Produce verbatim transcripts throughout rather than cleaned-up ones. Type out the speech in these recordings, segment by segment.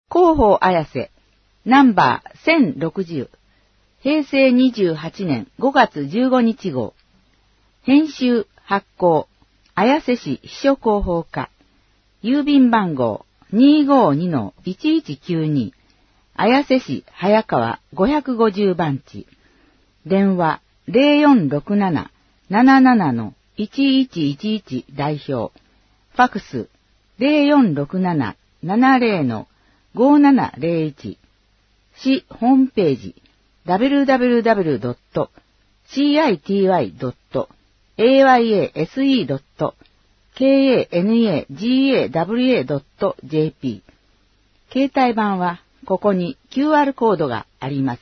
広報綾瀬、ナンバーせんろくじゅう、へいせいにじゅうはちねんごがつじゅうごにち号。編集発行、綾瀬市秘書広報課。郵便番号 にーごーにのいちいちきゅうに、綾瀬市早川ごひゃくごじゅうばんち。電話 ゼロよんろくなな ななななのいちいちいちいち 代表。ファクス ゼロよんろくなな ななゼロのごななゼロいち。市ホームページ ダブリューダブリューダブリュードットシーアイティーワイドットエーワイエーエスイードットケーエーエヌエージーエーダブリューエードットジェーピー。携帯版はここに キューアール コードがあります。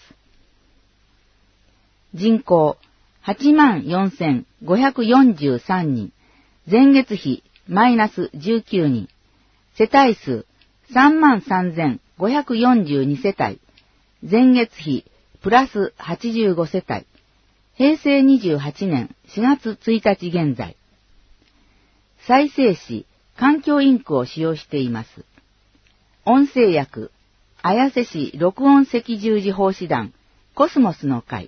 人口 はちまんよんせんごひゃくよんじゅうさんにん。前月比マイナスじゅうきゅうにん。世帯数 さんまんさんぜんごひゃくよんじゅうに 世帯。前月比プラスはちじゅうごせたい。へいせいにじゅうはちねんしがつついたち現在。再生紙、環境インクを使用しています。音声訳、綾瀬市録音赤十字奉仕団、コスモスの会。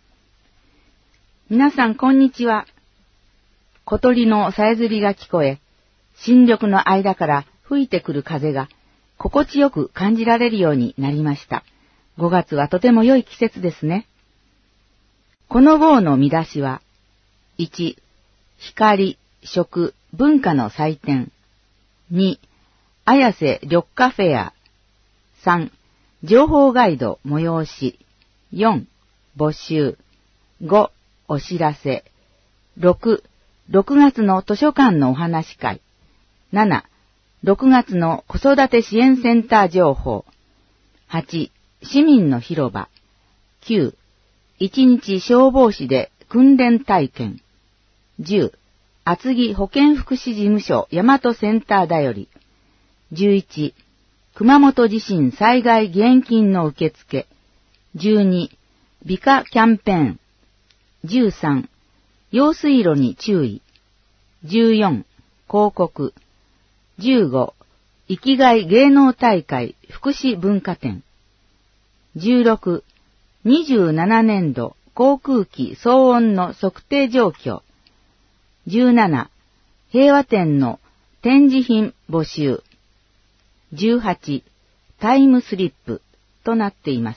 皆さんこんにちは。小鳥のさえずりが聞こえ、新緑の間から吹いてくる風が心地よく感じられるようになりました。ごがつはとても良い季節ですね。この号の見出しは、いち、光、食、文化の祭典。に、綾瀬緑化フェア。さん、情報ガイド催し。よん、募集。ご、お知らせ。ろく、ろくがつの図書館のお話会。なな、ろくがつの子育て支援センター情報。はち、市民の広場。きゅう、一日消防士で訓練体験。じゅう、厚木保健福祉事務所大和センターだより。じゅういち、熊本地震災害義援金の受付。じゅうに、美化キャンペーン。じゅうさん、用水路に注意。じゅうよん、広告。じゅうご、生きがい芸能大会福祉文化展。じゅうろく、にじゅうななねんど航空機騒音の測定状況。じゅうなな、平和展の展示品募集。じゅうはち、タイムスリップとなっています。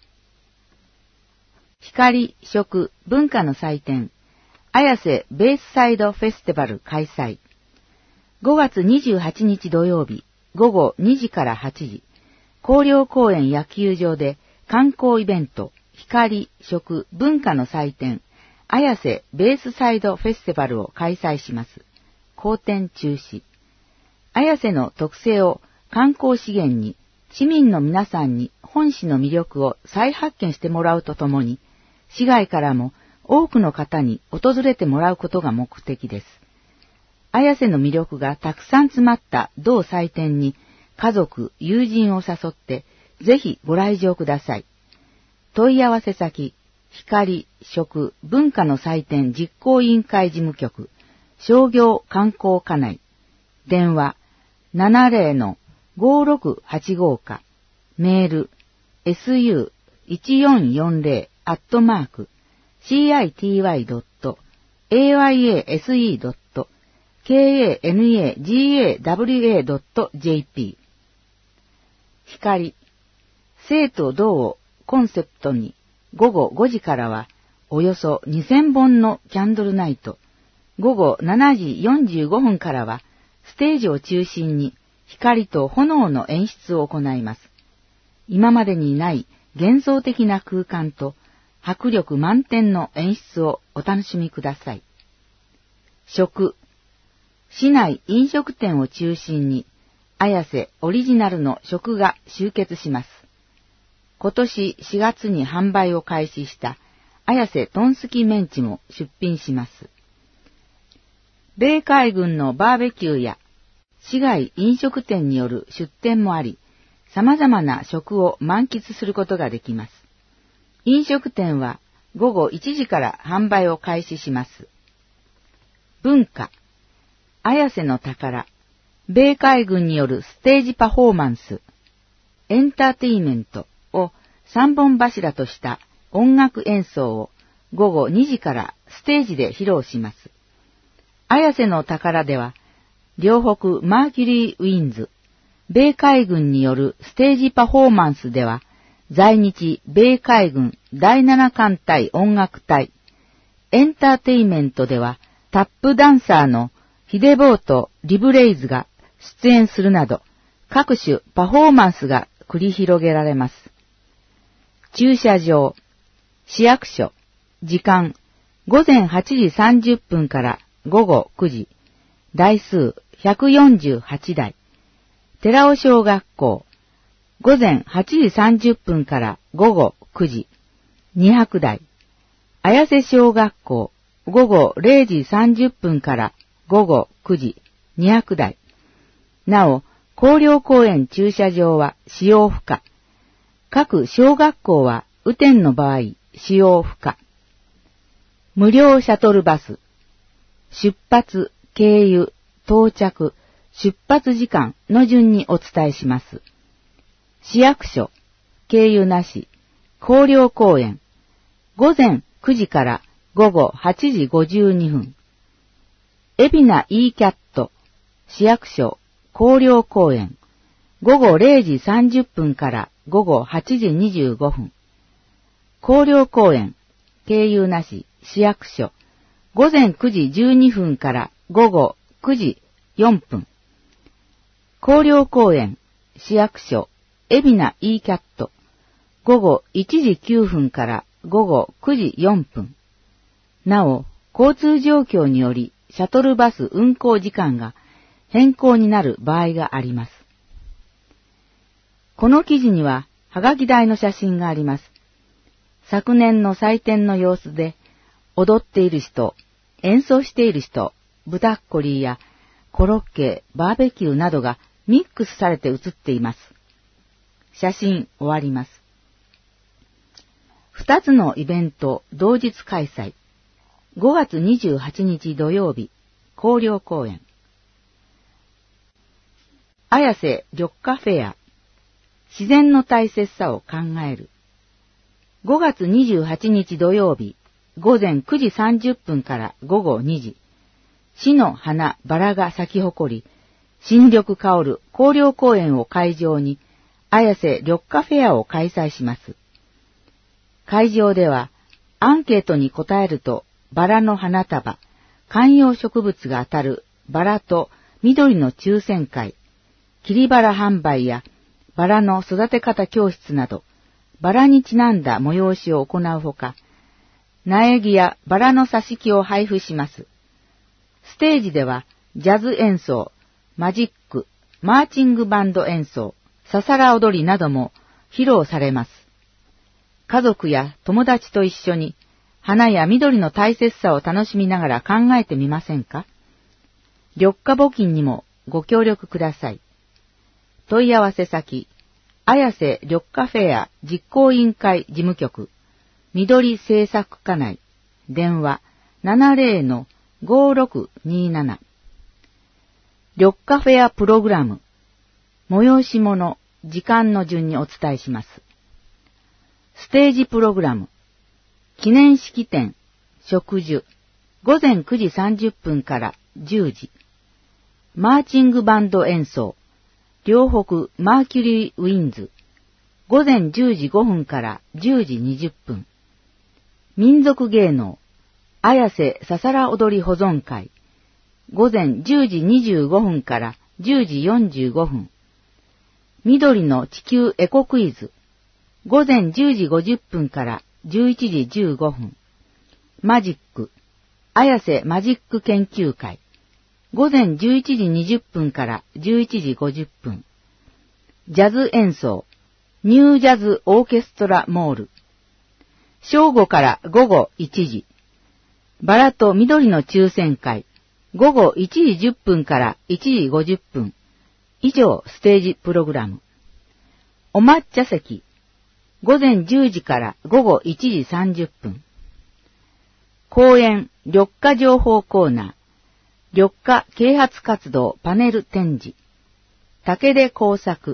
光、食、文化の祭典、綾瀬ベースサイドフェスティバル開催。ごがつにじゅうはちにち土曜日、ごごにじからはちじ、広陵公園野球場で観光イベント、光、食、文化の祭典、綾瀬ベースサイドフェスティバルを開催します。公展中止。綾瀬の特性を観光資源に、市民の皆さんに本市の魅力を再発見してもらうとともに、市外からも多くの方に訪れてもらうことが目的です。綾瀬の魅力がたくさん詰まった同祭典に家族、友人を誘ってぜひご来場ください。問い合わせ先、光、食、文化の祭典実行委員会事務局、商業観光課内、電話 ななゼロのごろくはちご か、メール エスユーいちよんよんゼロ アットマーク シーアイティーワイドットエーワイエーエスイードットケーエーエヌエージーエーダブリューエードットジェーピー。光、生と同をコンセプトにごごごじからはおよそにせんぼんのキャンドルナイト、ごごしちじよんじゅうごふんからはステージを中心に光と炎の演出を行います。今までにない幻想的な空間と迫力満点の演出をお楽しみください。食、市内飲食店を中心に綾瀬オリジナルの食が集結します。今年しがつに販売を開始した綾瀬トンスキメンチも出品します。米海軍のバーベキューや市外飲食店による出店もあり、様々な食を満喫することができます。飲食店はごごいちじから販売を開始します。文化、綾瀬の宝、米海軍によるステージパフォーマンス。 エンターテイメントを三本柱とした音楽演奏を午後にじからステージで披露します。綾瀬の宝では、両北マーキュリーウィンズ、米海軍によるステージパフォーマンスでは、在日米海軍だいなな艦隊音楽隊、エンターテイメントでは、タップダンサーのヒデボーとリブレイズが出演するなど、各種パフォーマンスが繰り広げられます。駐車場、市役所、時間、午前はちじさんじゅっぷんから午後くじ、台数ひゃくよんじゅうはちだい、寺尾小学校、午前はちじさんじゅっぷんから午後くじ、にひゃくだい、綾瀬小学校、午後れいじさんじゅっぷんから午後くじ、にひゃくだい。なお、広陵公園駐車場は使用不可。各小学校は雨天の場合、使用不可。無料シャトルバス。出発、経由、到着、出発時間の順にお伝えします。市役所、経由なし、広陵公園。午前くじから午後はちじごじゅうにふん。海老名 E キャット、市役所、広陵公園。午後れいじさんじゅっぷんから午後はちじにじゅうごふん。広陵公園、経由なし、市役所。午前くじじゅうにふんから午後くじよんぷん。広陵公園、市役所、海老名 E キャット。午後いちじきゅうふんから午後くじよんぷん。なお、交通状況によりシャトルバス運行時間が変更になる場合があります。この記事には、はがき台の写真があります。昨年の祭典の様子で、踊っている人、演奏している人、ブタッコリーやコロッケ、バーベキューなどがミックスされて写っています。写真終わります。二つのイベント同日開催。ごがつにじゅうはちにち土曜日、広陵公園。綾瀬緑化フェア。自然の大切さを考える。ごがつにじゅうはちにち土曜日、午前くじさんじゅっぷんから午後にじ、市の花、バラが咲き誇り、新緑香る広陵公園を会場に、綾瀬緑化フェアを開催します。会場では、アンケートに答えると、バラの花束、観葉植物が当たるバラと緑の抽選会、切りバラ販売やバラの育て方教室など、バラにちなんだ催しを行うほか、苗木やバラの挿し木を配布します。ステージでは、ジャズ演奏、マジック、マーチングバンド演奏、ささら踊りなども披露されます。家族や友達と一緒に、花や緑の大切さを楽しみながら考えてみませんか？緑化募金にもご協力ください。問い合わせ先、綾瀬緑化フェア実行委員会事務局、緑政策課内、電話 ななぜろのごろくになな。緑化フェアプログラム、催し物、時間の順にお伝えします。ステージプログラム、記念式典、植樹、午前くじさんじゅっぷんからじゅうじ。マーチングバンド演奏、両北マーキュリーウィンズ、午前じゅうじごふんからじゅうじにじゅっぷん。民族芸能、綾瀬ささら踊り保存会、午前じゅうじにじゅうごふんからじゅうじよんじゅうごふん。緑の地球エコクイズ、午前じゅうじごじゅっぷんからじゅういちじじゅうごふん。マジック、綾瀬マジック研究会、午前じゅういちじにじゅっぷんからじゅういちじごじゅっぷん。ジャズ演奏、ニュージャズオーケストラモール。正午から午後いちじ。バラと緑の抽選会、午後いちじじゅっぷんからいちじごじゅっぷん。以上ステージプログラム。お抹茶席、午前じゅうじから午後いちじさんじゅっぷん。公園緑化情報コーナー、緑化啓発活動パネル展示。竹で工作、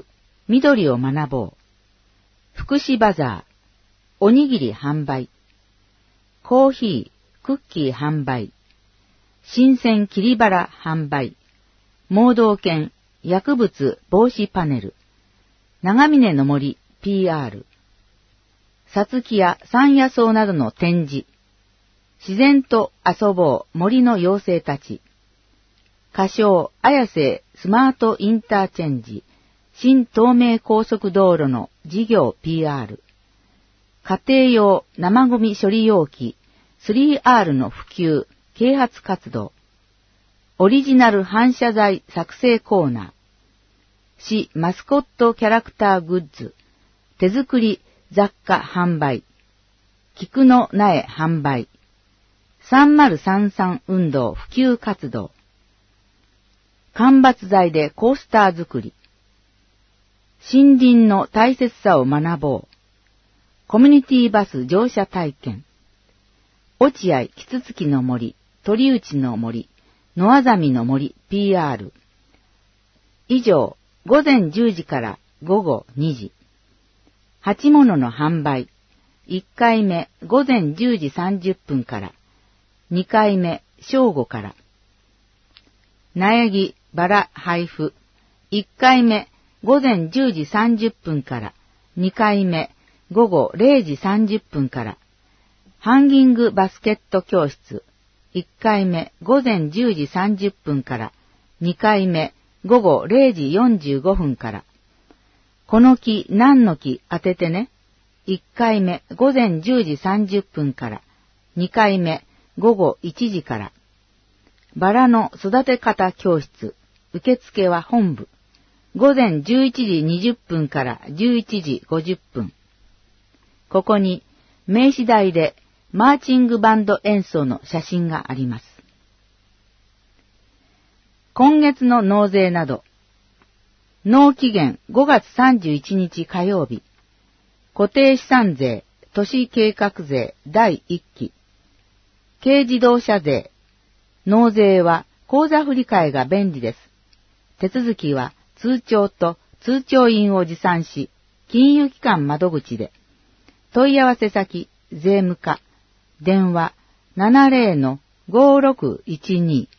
緑を学ぼう。福祉バザー、おにぎり販売。コーヒー、クッキー販売。新鮮切りバラ販売。盲導犬、薬物防止パネル。長峰の森 ピーアール。さつきや山野草などの展示。自然と遊ぼう森の妖精たち。仮称綾瀬スマートインターチェンジ。新東名高速道路の事業 ピーアール。家庭用生ゴミ処理容器 スリーアール の普及、啓発活動。オリジナル反射材作成コーナー。市マスコットキャラクターグッズ。手作り雑貨販売。菊の苗販売。さんまるさんさん運動普及活動。間伐材でコースター作り。森林の大切さを学ぼう。コミュニティバス乗車体験。落合キツツキの森、鳥内の森、野あざみの森 ピーアール。以上、午前じゅうじから午後にじ。鉢物の販売。いっかいめ午前じゅうじさんじゅっぷんから。にかいめ正午から。苗木、バラ配布。いっかいめ午前じゅうじさんじゅっぷんから。にかいめ午後れいじさんじゅっぷんから。ハンギングバスケット教室。いっかいめ午前じゅうじさんじゅっぷんから。にかいめ午後れいじよんじゅうごふんから。この木何の木当ててね。いっかいめ午前じゅうじさんじゅっぷんから。にかいめ午後いちじから。バラの育て方教室。受付は本部。午前じゅういちじにじゅっぷんからじゅういちじごじゅっぷん。ここに名刺台でマーチングバンド演奏の写真があります。今月の納税など。納期限ごがつさんじゅういちにち火曜日。固定資産税、都市計画税だいいっき。軽自動車税。納税は口座振替が便利です。手続きは通帳と通帳印を持参し、金融機関窓口で。問い合わせ先、税務課。電話 ななじゅうのごろくいちに。